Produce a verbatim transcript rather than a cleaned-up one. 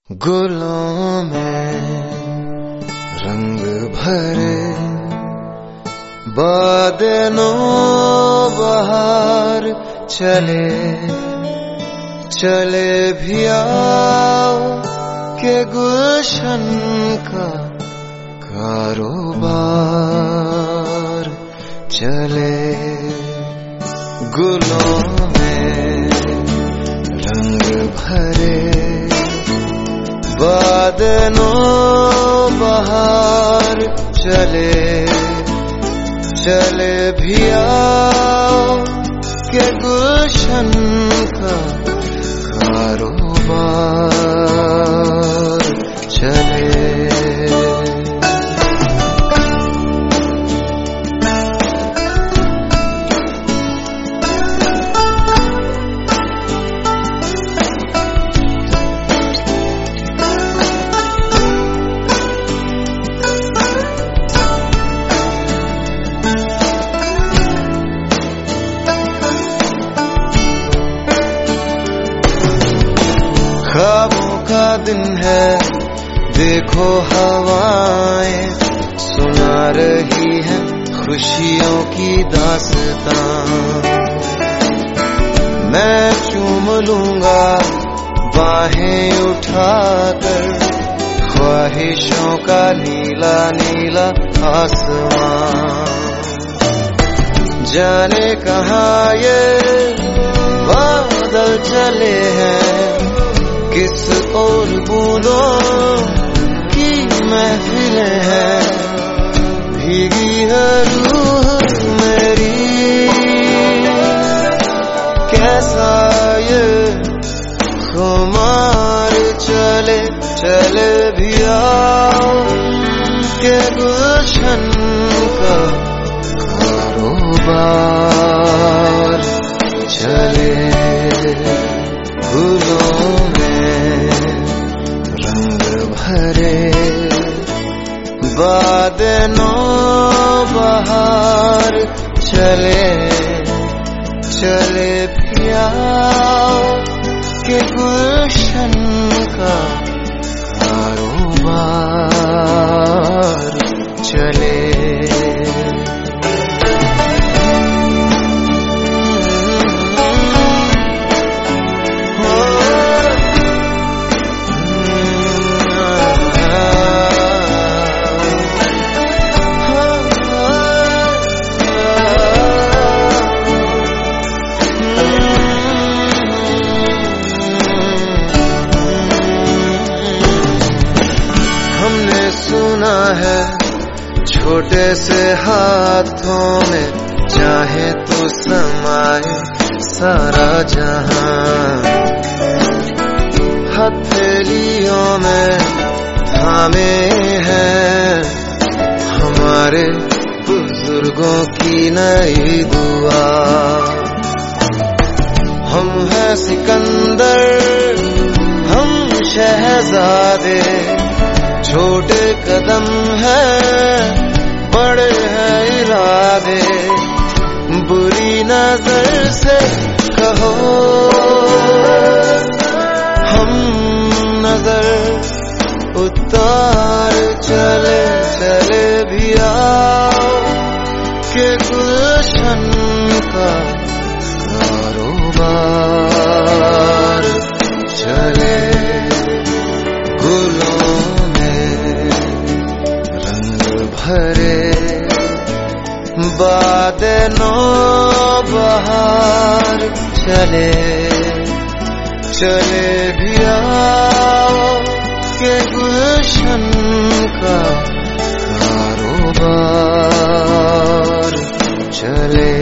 गुलों में रंग भरे बादलों बहार चले चले भी आओ के गुलशन का कारोबार चले। गुलों में रंग भरे बादलों बहार चले चले भी आओ के गुलशन का कारोबार चले। ख्वाबों का दिन है, देखो हवाएं सुना रही है खुशियों की दास्तां। मैं चूम लूंगा बाहें उठाकर ख्वाहिशों का नीला नीला आसमां। जाने कहाँ ये बादल चले हैं, किस और बूंदों की महफिलें हैं। भीगी है रूह मेरी, कैसा ये खुमार चले चले भी आओ के गुलशन का कारोबार चले। गुलों भरे बादलों बहार चले चले भी आओ के गुलशन का कारोबार चले। सुना है छोटे से हाथों में चाहे तो समाए सारा जहां। हथेलियों में थामे हैं हमारे बुजुर्गों की नई दुआ। हम हैं सिकंदर हम शहजादे, छोटे कदम है बड़े हैं इरादे। बुरी नजर से कहो हम नजर उतार चले चले भी आओ के गुलशन का कारोबार चले। गुलों भरे बादलों बहार चले चले भी आओ के गुलशन का कारोबार चले।